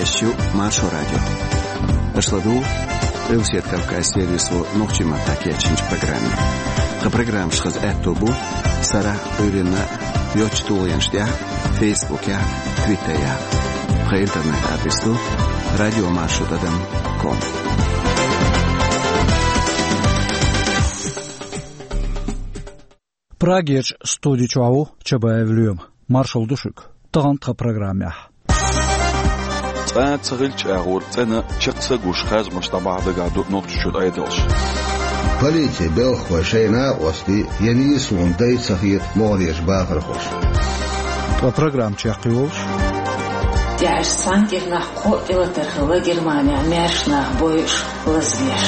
Радиощу Маршо Радио. Ашладу Элсиет Кавказ сервису Нохчима Такиячинч программе. Ха программ шхаз эттобу Сара Өрина Йочтулянштя Фейсбуке Твиттере. Ха интернет адресу radiomarshotadan.com. Prageç studiçavu çabayevlüyüm. Marshal düşük. Tağantqa programya. Tsağılç ağır tsana çıqsa guşxaz maştabağda qadıb noqçuşud aydılış. Politsiya belxwa şeyna osti yeni suntay sahiyet moğliyeş bağırxoş. Bu program çaqıyolş. Diğer santirnaq qo'tila tarxıva Germaniya merşnaq boyuş lazviyeş.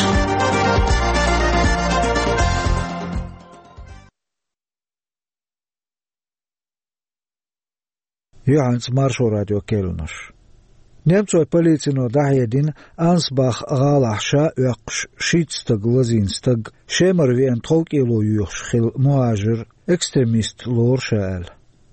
Johans Marshal Radio Kelnuş. Nemcoy policino dahjedin Ansbach Galahsha öqş şitstag lazinstag şemervien tolkilo yuxşil muajir ekstremist lorşal.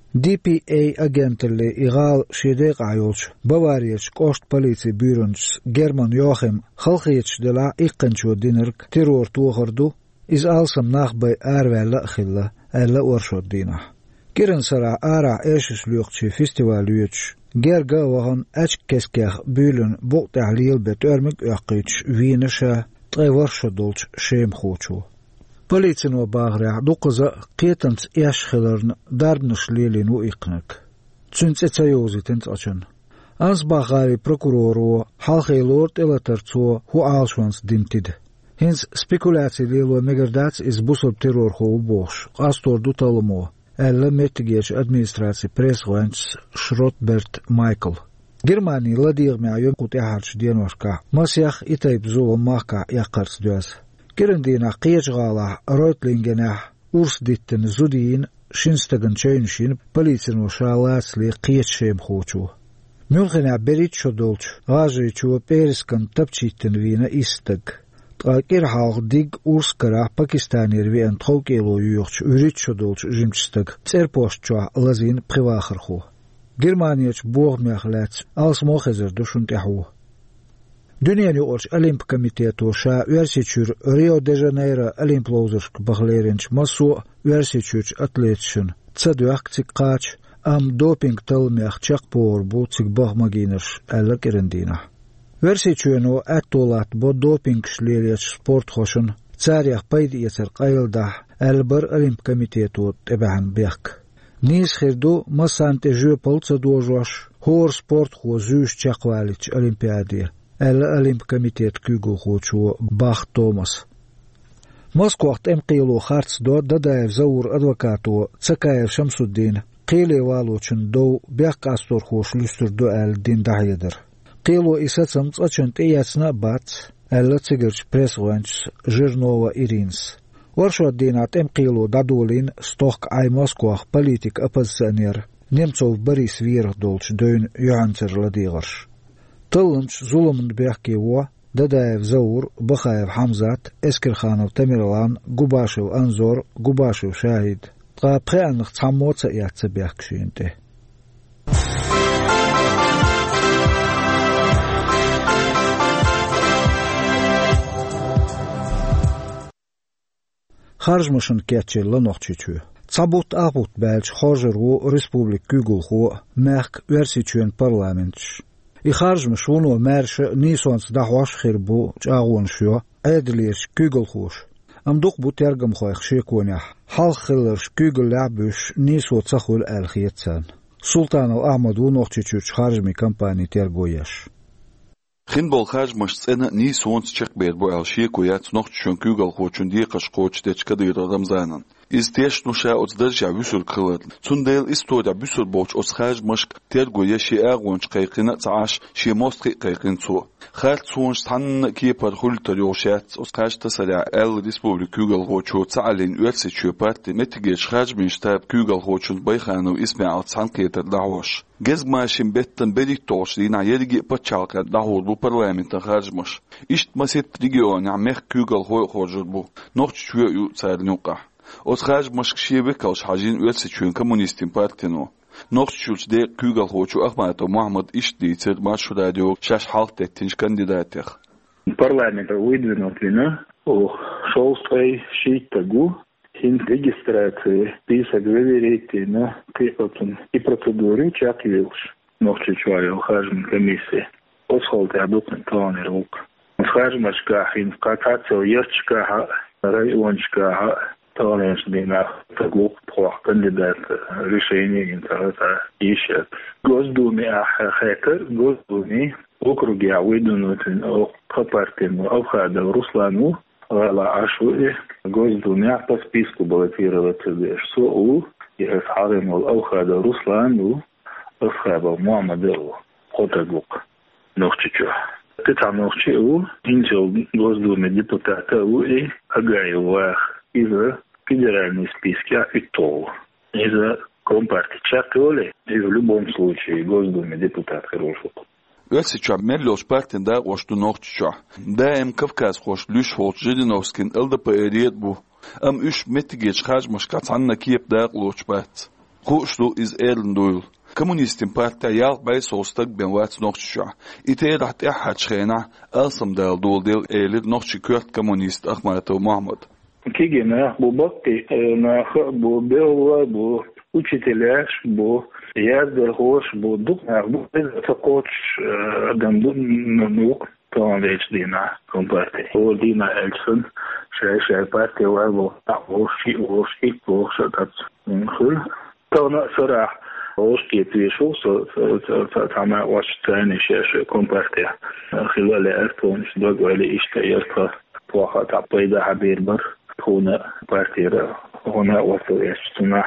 DPA agentli igal şidek ayolç Bavariyaç koşt politsiya büronç German Joachim Halkiyç dela iqinço dinirk terror tuğurdu iz alsam naxbay arvella xilla alla orşodina. Girin sara ara eşislüqçi festivalüç gerga vahan açk keskah bülün bu tahlil bet örmük öqqiç vinişa tayvarşodolç şem xoçu. Policino bağıra duqıza qiytans yaşxılarını darbnışlelin u iqnik. Çünse çayozitins açın. Ansbağari prokuroru halqaylort elatarço hu alşvans dimtid. Hins spekulatsiyelo megardats iz busur terror xovu boş. Astordu talumo. Elle mettigeç administrasiya presvans Schrotbert Michael. Germaniya ladigme ayom qutiharç dienoşka. Masyaq itayb zulum mahka yaqarts düz. Gerindina qiyçğala Reutlingena urs dittin zudin şinstagın çeynşin policino şalatsli qiyçşem xoçu. Münxena berit şodolç gajıçu periskan tapçittin vina istag. Taqir halq dig urs qara Pakistanir ve antxokelo yuxç ürit şodolç jimçstag tserpoşçu lazin privaxırxu. Germaniyaç boğmyaxlats alsmoxezer duşuntehu. Dünyani orç Olimp komitetu şa versiçür Rio de Janeiro Olimplovzırsk bağlerinç masu versiçür atletşin tsadüaq tsiqqaç am doping talmeq çaqpor bu tsiqbağmaginir alla kerindina. Versiçürno attolat bu doping şleliyaç sport xoşun tsariyaq paydi yeter qayılda albar Olimp komitetu tebahan beq. Nis xirdu masante jöpol tsadojoş hor sport xo züş çaqvaliç olimpiadiya. Alla Olimp komitet kügü xoçu Bach Thomas. Moskvaqt emqilo xarts do dadayev zavur advokatu Tsakayev Shamsuddin qile valuçun do beq astor xoş lüstürdu al din dahyedir. Qilo isatsam açın teyatsna bat alla tsigirch presvans Jirnova Irins. Warshodinat emqilo dadolin stoq ay Moskvaq politik opozitsioner Nemtsov Boris Virdolch dön yuanser ladigirsh. Tılınç zulümün behkevo Dadayev Zavur, Bakhayev Hamzat, Eskirkhanov Tamirlan, Gubashev Anzor, Gubashev Shahid. Qapqanıq tsamotsa yatsa behkşiyinte. Xarjmışın ketçella noqçiçü. Tsabut abut belç xorjeru Respublik Gügulxu merk versiçün parlamentç. İxarjmış onu merşe nisons dahwaş xirbu çağonşyo edliş Gügulxuş. Amduq bu tergim xoyx şekonah. Halq xilirş Gügullabüş niso tsaxul alxiyetsan. Sultanov Ahmadu noqçiçüç xarjmi kampani tergoyaş. Xinbol xarjmış tsena nisons çıqbet bu alşekoyat noqçuşun Gügulxuçun diqaş qoç deçkadir Ramzanan. İsteş nuşa ozdırca büsür kılır. Sundel istoda büsür boç osxarjmış tergoya şi ağonç qayqina tsaş şi mostri qayqin tsu. Xart sonç tan ki par hulter yoşat osxarjta sala el Respublik Gügulxuçu tsalin üyesi çöparti metige xarjmış tab Gügulxuçun bayxanov İsmail Tsanketer dahoş. Gezmaşin betten bediktoş dina yergi paçalqa dahol bu parlamenta xarjmış. İştmaset region amek Gügulxuçu bu. Noqçuya yu tsarnuqa. Osxarjmış şiebe kalş hajin üyesi çön komünistin partino. نقش دي كوغل خوشو أحمد محمد إشتيتر مارشو راديو شاش حالت تنش كانديداتيخ парламента выдвинуты, шолстой шейтагу, хин регистрации, писак заверите, и процедуры чак вилш. Ночью чуали ухаживаем комиссии. Осхолты адутный планы рук. Ухаживачка, хин в катацию ерчка, райончка, таланш дина, таглуп плох кандидат решение интернета ищет. Госдуме ахахекер, Госдуме, округе выдвинуты по партиям Авхада Руслану, Гала Ашуи, Госдуме по списку баллотироваться СОУ, и Асхарим Авхада Руслану, Асхаба Муаммаду, Хотагук, Нохчичу. Это Нохчичу, инжел Госдуме депутата УИ, Агаева из федеральной списки ИТО, из Компартии Чаколи, и в любом случае Госдуме депутат хороший. Ötse Mellos partien da oştu noqçça. Daim Kafkas xoş lüş hoç Jedinovskin LDP eriyet bu. Am üç metigeç xajmış qatanna kiyep da loçbat. Xoşlu iz erlindoyul. Kommunistin partiya yal bay sostag ben wat noqçça. İte rahat ahad xena alsam dal dol del elir noqçı kört kommunist Ahmet Muhammed. Kigena bu bakti na bu belwa bu учителяш bu ярдер хош bu дук bu такоч адам nuk ton veç dina komparte o dina elsen şey parte var bu oşi tat khul tona sara oşi tvisho so tama waş tane şey komparte khilale erton dogale işte yerta poha tapayda haber var hona partira hona waso yaştuna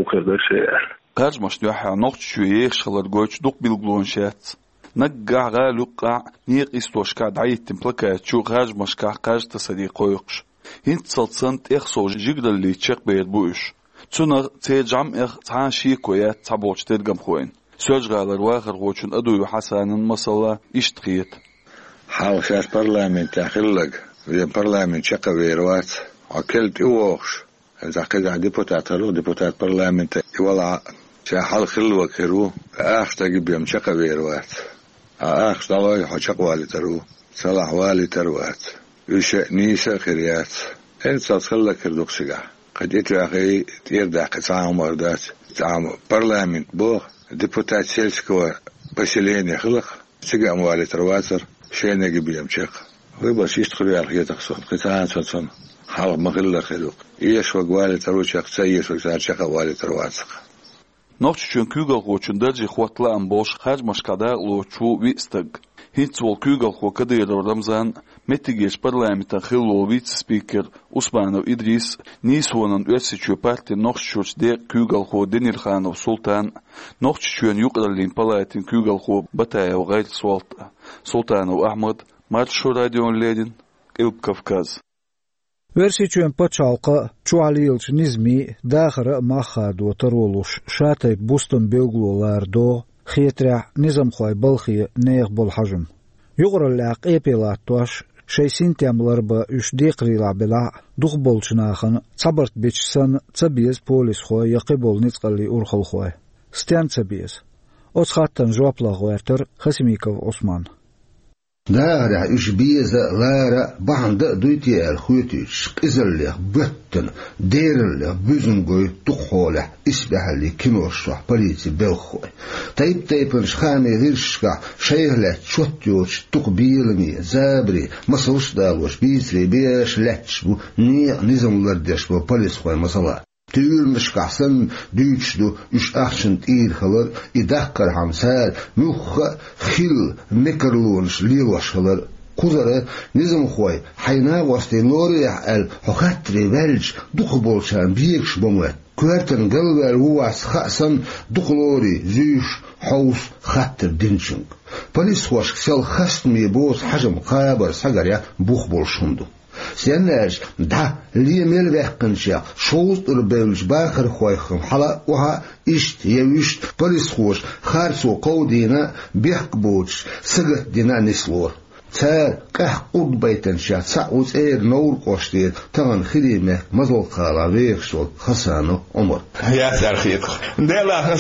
قاج مشنوحة نقط شوية شغلت جوش دوق بالجلون شات نجع غالقع نيق استوشكا دعيت تملكات شو قاج مشكع قاج تصديق ويقش هنت صلصنت إخصو جيجد اللي تشق بيت بوش تسونا تيجام إخ تعاشي كويات تعبوش تدقم خوين سوج غالر واخر غوشن أدو حسان مصلا إشتقيت حال شاش برلامين تاخلق ويا برلامين شقا ويروات عكلت إوغش إذا كذا ديبوتات هلو ديبوتات برلمانت ولا شحال خلوة كرو آخ تجيب يوم شقة بيروات آخ طلعي حشق والي ترو صلاح والي تروات وش نيسا خريات إنت تصل كردوك سجع قد يتلاقي يردع قطعة مردات تعم برلمانت بو ديبوتات سيلسكوا بسيلين يخلق سجع موالي ترواتر شيء نجيب يوم شقة ويبغى يشتغل على خيط خصون قطعة صن حال مغلق خلوق إيش وقوالي تروش أقصيش وقصار شقا والي ترواتق نوش چون كوغل خوچن درجي خواتلا انبوش خارج مشقادا لوچو ويستق هيتس وال كوغل خو كدير رمزان متيجيش برلامتا خلو ويتس سبيكر عثمان إدريس نيسونن أسيچو بارتي نوش چوش دير كوغل خو دينير خان وسلطان نوش چون يقرلين بلاتين كوغل خو بتايا وغير سلطان وأحمد مارشو راديو ليدين إلب كافكاز ورسيچون پچالقا چواليلچ نزمي داخر ماخاد وترولوش شاتي بوستن بيغلو لاردو خيترع نظام خوي بلخي نيغ بالحجم يغر اللاق ايبيلاتوش شيسين تاملربا اش ديقري لعبلا دوغ بولچناخن صبرت بيچسن صبيز بوليس خوي يقبول نتقلي اورخل خوي ستان صبيز اوسخاتن جوابلا غويرتر خسميكو عثمان دارع إش بيزا لارا بعند دويتي الخويتيش إزرليخ بطن ديرليخ بيزنغوي تقولح إسبحلي كيموشوح بريتي بلخوي تايبن شخاني غيرشكا شيهلة شوتيوش تقبيلمي زابري مصلش دالوش بيسري بيش لاتشبو نظام لردشبو بوليسخوي مصلا تيرمش كحسن ديشدو إش أحشن تير خلر إداكر همسال مخ خيل مكرلونش ليوش خلر قدرة نظام خوي حينا وستي نوري الحخاتري والج دخبولشان بيكش بموت كوارتن قلبال هواس خاصن دخلوري زيش حوس خاتر دينشنك بوليس وش سيل خاستمي بوز حجم قابر ساقريا بوخبولشندو سيناج دا ليميل وحقنشا شوز ربيلش باخر خويخم حلا وها إشت يوشت بوليس خوش خارسو قودينا بيحق بوش سقط دينا نسلور تار قح قد بيتن شات سعوز نور قوشتير تغن خديمة مزل قالا ويخشول خسانو عمر يا سارخيت ديلا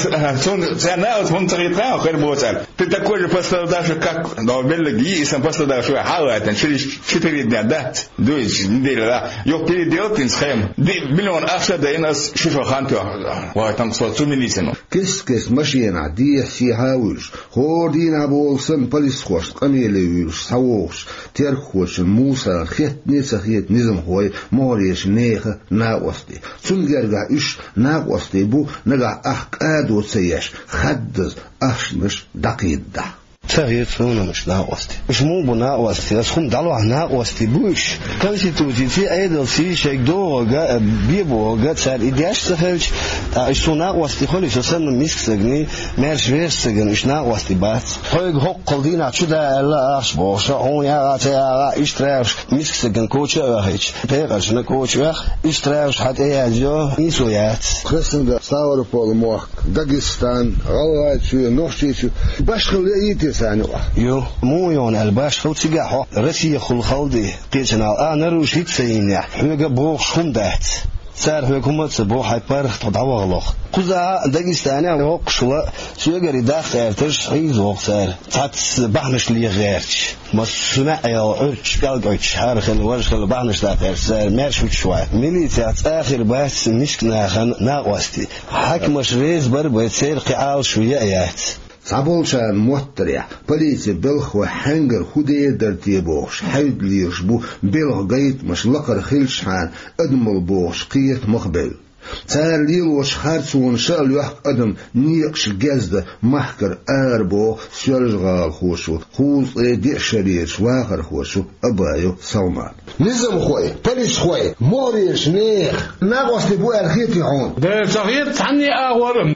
سناوت منطقة خير بوصل تتكوج после даже как но белги и сам после даже حاولت через 4 дня дать دويش ندير يو переделать схем миллион أخشى ديناس شوفوا خانتو واتم صوت مليسنو كس ماشيين عديه سيهاوش خوردين ابولسن بوليس خوش قميلوش سووش ترخوش موسى خيت نيسخيت نظام هوي موريش نيخه ناقوستي سنجرغا اش ناقوستي بو نغا احقادو سياش خدز اشنش دقيده تغيير مش ناقوستي مش مو بناقوستي بس هم دلوا ناقوستي بوش конституции ايدل سي شيك دوغا بيبوغا صار ايدياش تفلج اشتو ناقوستي خلي سن ميسكسغني مارش ويرسغن مش ناقوستي بات هوغ قلدينا شدا لا اشبوش هون يا تا اشتراش ميسكسغن كوتشا هيك بيغاش نكوتشا اشتراش حتى ياجو نيسويات خرسندا ساوربول موخ داغستان غوايتشو نوشتيچو باشخليتي يو مو يون الباش خو تيغا روسيا خل خالدي قيتنا انا روشيت سينيا هوغا بوخ خندات صار حكومت بو هايبر تداوغلوخ قزا داغستانيا وقشوا سيغري داخرتش عيزوق صار تات بحنش لي غيرش مسنا يا ارش قالغش هارخن ورشل بحنش داخر صار ماشي شويه ميليتات اخر باس نشكنا ناقوستي حكمش ريز بربي تصير قعال شويه ايات صابولشان موتريا بوليسي بلخ وحنجر خدي درتي بوش حيد ليش بو بلخ قيت مش لقر خلشان ادمل بوش قيت مخبل صار ليل وش خارسون شال يحق ادم نيقش جزده محكر اربو شرجغال خوشو خوز دي شريش واخر خوشو ابايو سلمان نظام خوي بوليس خوي موريش نيخ ناقص بو الخيتي هون ده صغير تعني اورم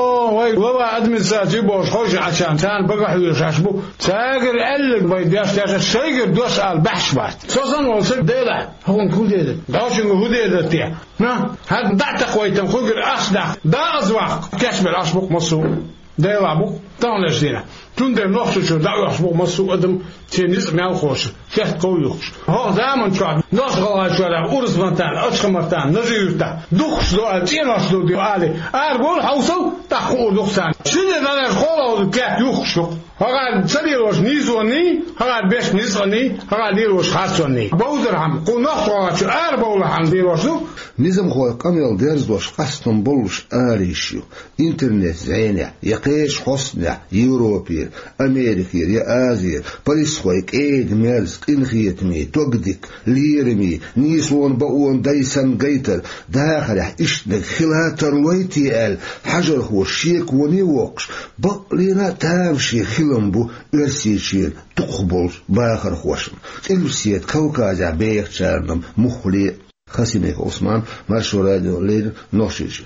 وي ووا ادمنستراتيف بوش خوش عشان كان بقى يشاشبو ساغر قلق ما يدياش تاش ساغر دوس على البحث سوسن وصل ديلا هون كل ديلا داوشن هو ديلا تي نا هاد دعت خويتم خوغر اخدا دا ازواق كشف الاشبق مصو ديلا بو تاون لجينا تون der nog zo dat was maar zo adem tennis nou goos zegt koejoes hoor damen trak nog wel zo urs van taan uitgemartaan nazuurta doch zo altinos do die ale arbol hauso ta goed staan zinde dan er gewoon de kerk joes gaan serieus niet zo niet gaan best niet zo niet gaan die los gaat zo niet boderham kon nog zo arbol aan die los نظام هو كامل درزوش قصتم بولش آريشيو إنترنت زينة يقيش حسنة يوروبير أمريكير يا آزير بوليس خويك إيد ميرسك إنخيتمي توقدك ليرمي نيسون بقون دايسان قيتر داخل إشتنك خلاتر ويتي حجر هو شيك ونيوكش بقلنا تامشي خلنبو إرسيشين تقبل باخر خوشم إلوسيت كوكازا بيخ شارنم مخلي خسيميك عثمان مارشو راديو لير نوشيش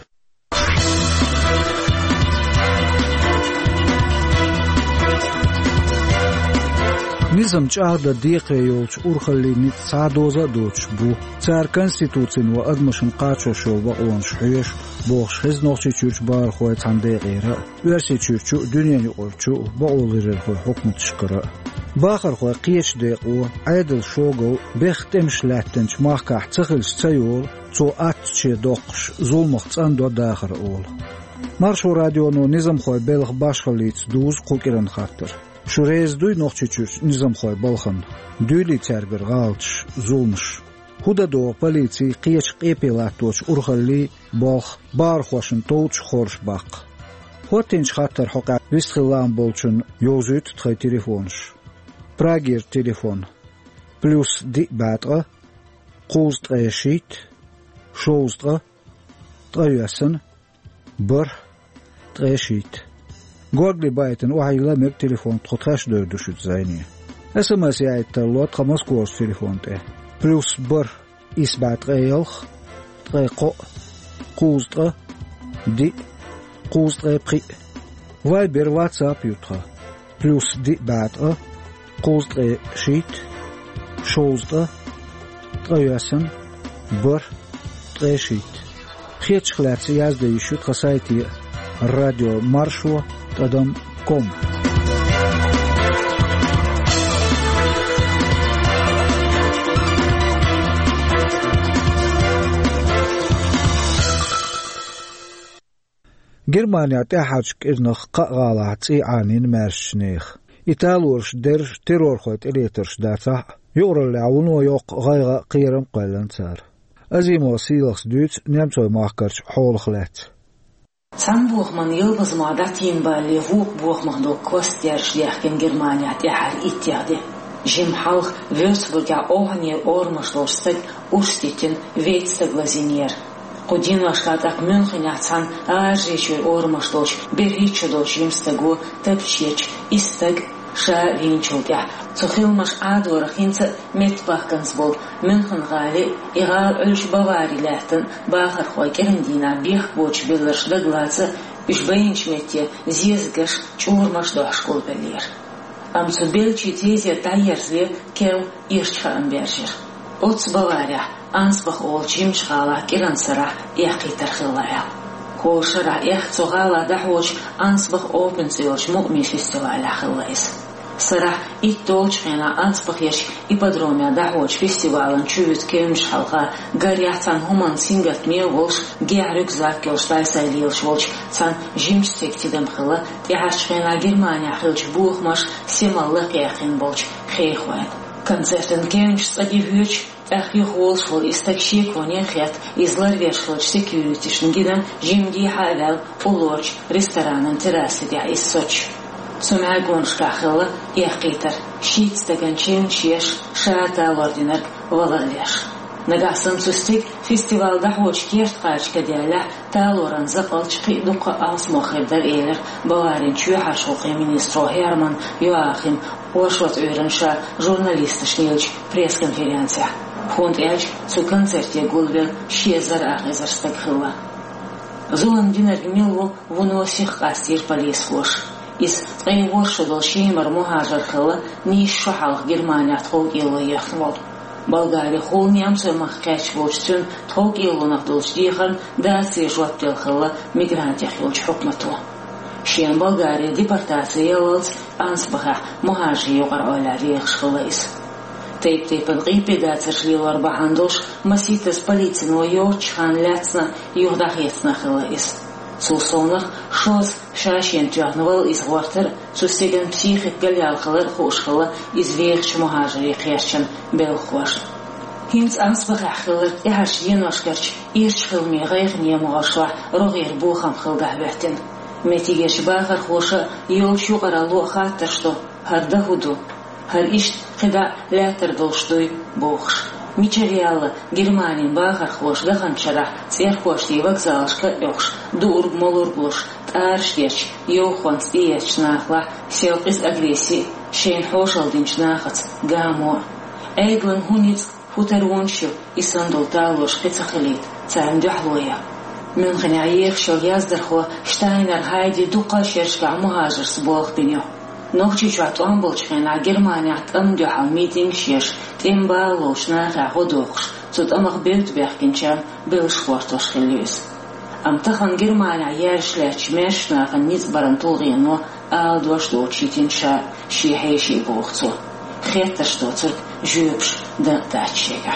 نظام جهد دقيقة يولش أرخلي نت سعدوزة دوتش بو تار كونستيتوتين وأدمشن قاتشو شو بقون شحيش بوخش خز نوشي تشورش بار خوي تاندي غيرا ورسي تشورشو دنيا يقولشو بقول غير خوي حكم تشكرا باخر خوي قيش ديقو عيدل شوغو بيختمش لاتنش ماخكاح تخلش تيول تو اتشي دوقش ظلمخت اندو داخر اول مارشو راديونو نظام خوي بلغ باشخليت دوز قوكيرن خاطر شو ريز دوي نوخشي تشورش نظام خوي بلخن دويلي تربر غالتش ظلمش هودا دو بوليتي قيش قيبيلاتوش أرخلي باخ بار خوشن توتش خورش باق هوتينش خاطر حقا بيستخلان بولشن يوزيت تخي تليفونش براغير تليفون بلوس دي باتغا قوز تغيشيت شوز تغا تغيوسن بر تغيشيت غوغلي بايتن وحي لامر تليفون تخطخاش دوشت زيني SMS يعيد تلوات خمس كورس تليفون تيه بلوس بر إسبات غيلخ تغيقو قوز تغا دي قوز تغي بخي وايبر واتساب يوتغا بلوس دي باتغا قوز تغي شيت شوز تغا تغيوسن بر تغي شيت بخيت شخلات يازده يشوت خسايتي الراديو مارشو تدم كوم Германия тахачк ирнах қағалат ианин мәршнех. Италурш дерш террорхойт элетерш дата юралли ауну йоқ ғайға қиырым қайлан цар. Азимо силахс дүйц немцой маққарч холхлет. Цан буахман йылбыз мадатин бали вук буахмахду костер шлехкен Германия тахар иттяды. Жим халх Würzburga огне ормашлостык уститин вейтстык лазинер. Кудин ашкатак Мюнхеня цан ажечуй ормашлоч беричудоч имстагу тепчеч истаг ша винчултя. Цухилмаш адворах инца метбахкансбол Мюнхен гали игал өлш бавари лехтен бахар хой керендина бих боч беллершда глаца ишбейнч метте зезгаш чурмаш дошкол белер. Амцу белчи тезе тайерзве кел ирчханбержер. Оц Бавария ансбах олчим шхала кирансара яхитар хилая. Кошара яхцогала дахоч ансбах опенсилоч муми фестиваля хилайс. Сара иттолчхена ансбах еш ипподромя дахоч фестивалан чувит кемш халха гаряцан хуман сингат меволш геарюк закел штайсайлилш волч цан жимш сектидем хила яхашхена Германия хилч бухмаш семаллык яхин болч хейхуэн. Концертен кемш садивюч Ахих волшвол истакши конехет изларвешволч секьюритишн гидан жимги хавел улорч ресторанын террасыдя иссоч. Цумя гоншкахыла яхитар шиитстаган чемчеш шаата лординар валалеш. Нагасым сустик фестивалда хоч кешт қачка дяля талоран запалч қидуқа асмохердар эйлер Баварин чуяхашоқи министро Херман Йоахим Оршват Өренша журналистышнилч пресс-конференция. Фонд эльч цу концерте гулбел шезар ахезарстаг хыла. Зулан динар милвол вуносих астир полисфош. Из цайворшудал шеймар мухажар хыла ниш шухалх Германия тхол илу яхнвол. Болгария хол немцы махкач волчтун тхол илу нахдолч дихан даци жуаптел хыла мигрантях юлч хукмату. Шен Болгария депортация елалц ансбаха мухажи югар ойла рейхш хылайс. Тейп-тейпен репедацер шлилар бахандош маситес полицейного йорчхан ляцна юхдахецна хылайс. Сулсонах шоз шашен тяхнувал из гвартер сустеген психик галял хылар хошхыла из вейхч мухажи рейхерчен белхваш. Хинц ансбаха хылар яхаш еношкарч ирч хылми гайх немуашва рогир бухам хылгахвертен. Метигеш бахар хоша йолч югаралу хаттер что хардахуду. Хар ишт хида лятер долштой бохш. Мичариала Германин бахар хош даханчара церхошти вокзалшка ёхш дург молурглуш таршверч ёхван стиеч нахла сел из агрессии шейн хошалдинч нахац гамо эйглан хуниц футервоншил и сандул талош хицахилит царм дяхлоя Мюнхен аех шо яздерхо штайнер хайди дуqa шершка мухажир сболхдинё Нохчи чуатуан болчхена Германия тандюхал митинг шеш тимбалош наха ходохш цут амах бельт бяхкинчам белшхвартош хилюс. Амтахан Германия яшлэч мэшнахан ниц барантулгино алдваш дочитинша шихейши бохцу. Хетта что цурк жюбш да датчега.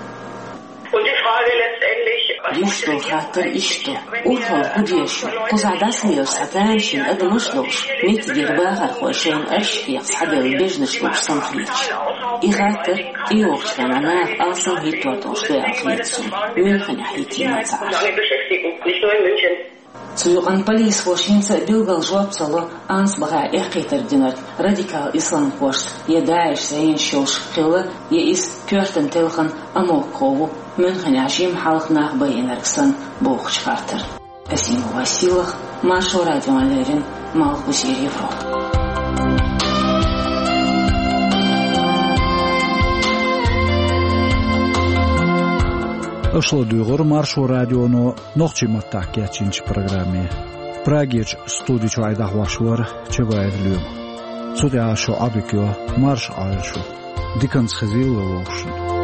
Что хатер и что? Ухо худешу. Кузадасниев сатаншин адмышлош. Мит дербахар хошен ашфиq схабел бежнышлош самхлич. И хатер и охшананах алсан хитватош дуяхлицу. Мюнхен хитина цар. Цуюган полис хошинца билгал жуапсало ансбага эхкитер динар радикал ислам хошт. Едаеш зейн шош хила еис пёртен телхан амоккову. Мюнхен ашим халхнах байенерксан бохч хартер. Асиму Василах, Машу радио Алерин, Малхусир Европ. Ошло дүйгөр Маршу радиону нохчиматтак кечинчи программе. Прагич студичу айдахвашвар чебаедлюм. Судя ашу абикё марш айшу. Диканс хазил лошн.